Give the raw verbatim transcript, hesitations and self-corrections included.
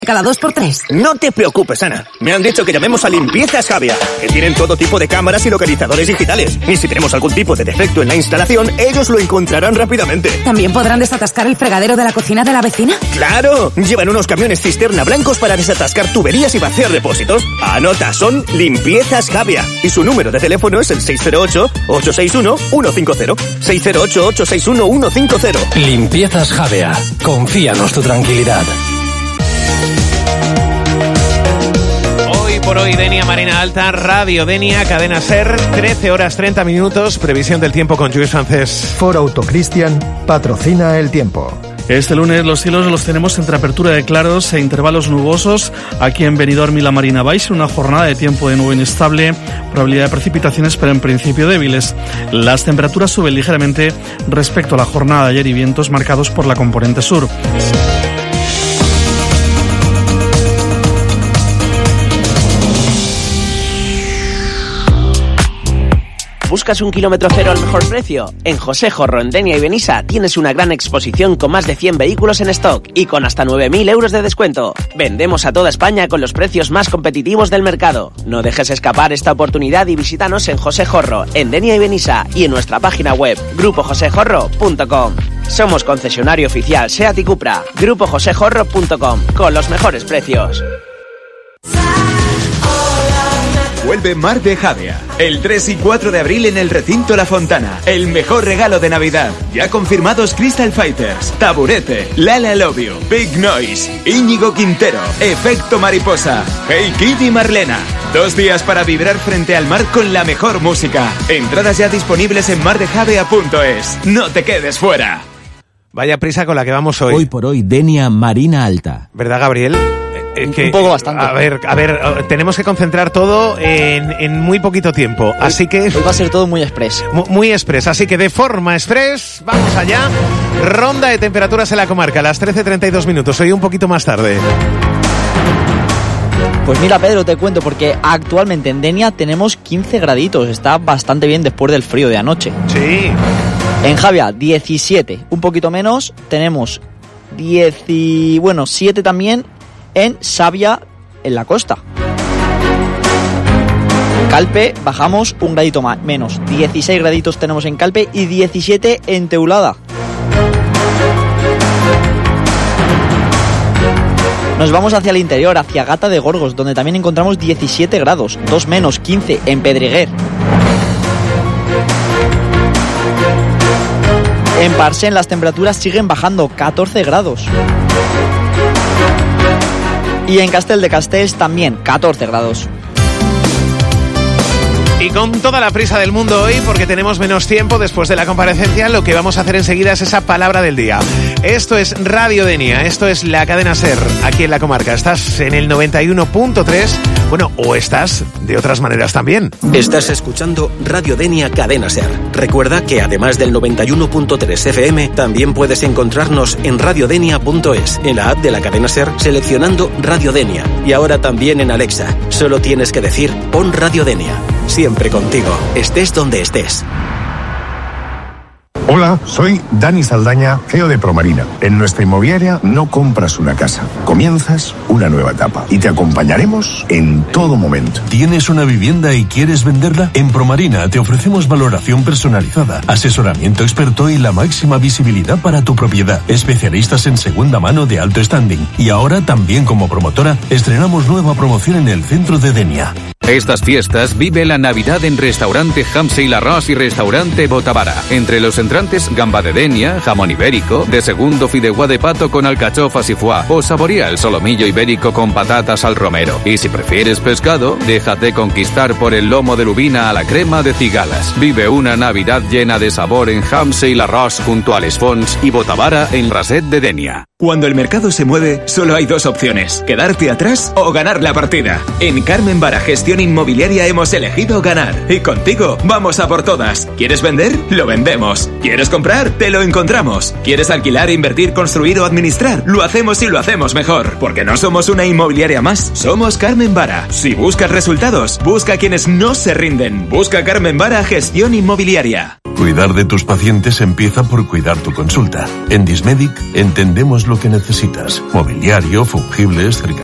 Cada dos por tres. No te preocupes, Ana. Me han dicho que llamemos a Limpiezas Javia, que tienen todo tipo de cámaras y localizadores digitales. Y si tenemos algún tipo de defecto en la instalación, ellos lo encontrarán rápidamente. ¿También podrán desatascar el fregadero de la cocina de la vecina? ¡Claro! Llevan unos camiones cisterna blancos para desatascar tuberías y vaciar depósitos. Anota, son Limpiezas Javia. Y su número de teléfono es el seis cero ocho, ocho seis uno, uno cinco cero. seis cero ocho, ocho seis uno, uno cinco cero. Limpiezas Javia. Confíanos tu tranquilidad. Por hoy, Denia Marina Alta, Radio Denia, Cadena SER, trece horas treinta minutos, previsión del tiempo con Lluís Francés. Ford Auto Christian patrocina el tiempo. Este lunes los cielos los tenemos entre apertura de claros e intervalos nubosos aquí en Benidorm y la Marina Baix, una jornada de tiempo de nube inestable, probabilidad de precipitaciones pero en principio débiles. Las temperaturas suben ligeramente respecto a la jornada de ayer y vientos marcados por la componente sur. ¿Buscas un kilómetro cero al mejor precio? En José Jorro, en Denia y Benissa tienes una gran exposición con más de cien vehículos en stock y con hasta nueve mil euros de descuento. Vendemos a toda España con los precios más competitivos del mercado. No dejes escapar esta oportunidad y visítanos en José Jorro, en Denia y Benissa y en nuestra página web grupo josé jorro punto com. Somos concesionario oficial SEAT y Cupra. grupo josé jorro punto com, con los mejores precios. Vuelve Mar de Javea, el tres y cuatro de abril en el recinto La Fontana. El mejor regalo de Navidad. Ya confirmados Crystal Fighters, Taburete, Lala Love You, Big Noise, Íñigo Quintero, Efecto Mariposa, Hey Kid y Marlena. Dos días para vibrar frente al mar con la mejor música. Entradas ya disponibles en mar de javea punto es. No te quedes fuera. Vaya prisa con la que vamos hoy. Hoy por hoy, Denia Marina Alta. ¿Verdad, Gabriel? Eh, que, un poco bastante. A ver, a ver, tenemos que concentrar todo en, en muy poquito tiempo, hoy, así que... Hoy va a ser todo muy express. Muy, muy express, así que de forma express, vamos allá. Ronda de temperaturas en la comarca, a las trece treinta y dos minutos, hoy un poquito más tarde. Pues mira, Pedro, te cuento, porque actualmente en Denia tenemos quince graditos, está bastante bien después del frío de anoche. Sí. En Javia, diecisiete, un poquito menos, tenemos diez y, bueno, siete también en Savia, en la costa. Calpe, bajamos un gradito más, menos, dieciséis graditos tenemos en Calpe y diecisiete en Teulada. Nos vamos hacia el interior, hacia Gata de Gorgos, donde también encontramos diecisiete grados, dos menos, quince en Pedreguer. En Parcén las temperaturas siguen bajando, catorce grados. Y en Castel de Castells también, catorce grados. Y con toda la prisa del mundo hoy, porque tenemos menos tiempo después de la comparecencia, lo que vamos a hacer enseguida es esa palabra del día. Esto es Radio Denia, esto es la cadena SER, aquí en la comarca. Estás en el noventa y uno punto tres, bueno, o estás de otras maneras también. Estás escuchando Radio Denia Cadena SER. Recuerda que además del noventa y uno punto tres F M, también puedes encontrarnos en radiodenia punto es, en la app de la cadena SER, seleccionando Radio Denia. Y ahora también en Alexa. Solo tienes que decir, pon Radio Denia. Siempre contigo, estés donde estés. Hola, soy Dani Saldaña, C E O de Promarina. En nuestra inmobiliaria no compras una casa, comienzas una nueva etapa y te acompañaremos en todo momento. ¿Tienes una vivienda y quieres venderla? En Promarina te ofrecemos valoración personalizada, asesoramiento experto y la máxima visibilidad para tu propiedad. Especialistas en segunda mano de alto standing. Y ahora también como promotora estrenamos nueva promoción en el centro de Denia. Estas fiestas vive la Navidad en Restaurante Hamse y Larraz y Restaurante Botavara. Entre los entrantes, gamba de Denia, jamón ibérico, de segundo fideuá de pato con alcachofas y foie, o saborea el solomillo ibérico con patatas al romero. Y si prefieres pescado, déjate conquistar por el lomo de lubina a la crema de cigalas. Vive una Navidad llena de sabor en Hamse y Larraz junto a Les Fonts y Botavara en Raset de Denia. Cuando el mercado se mueve, solo hay dos opciones: quedarte atrás o ganar la partida. En Carmen Vara Gestión Inmobiliaria hemos elegido ganar. Y contigo, vamos a por todas. ¿Quieres vender? Lo vendemos. ¿Quieres comprar? Te lo encontramos. ¿Quieres alquilar, invertir, construir o administrar? Lo hacemos y lo hacemos mejor. Porque no somos una inmobiliaria más, somos Carmen Vara. Si buscas resultados, busca a quienes no se rinden. Busca Carmen Vara Gestión Inmobiliaria. Cuidar de tus pacientes empieza por cuidar tu consulta. En Dismedic entendemos lo que necesitas. Mobiliario, fungibles, cercanías.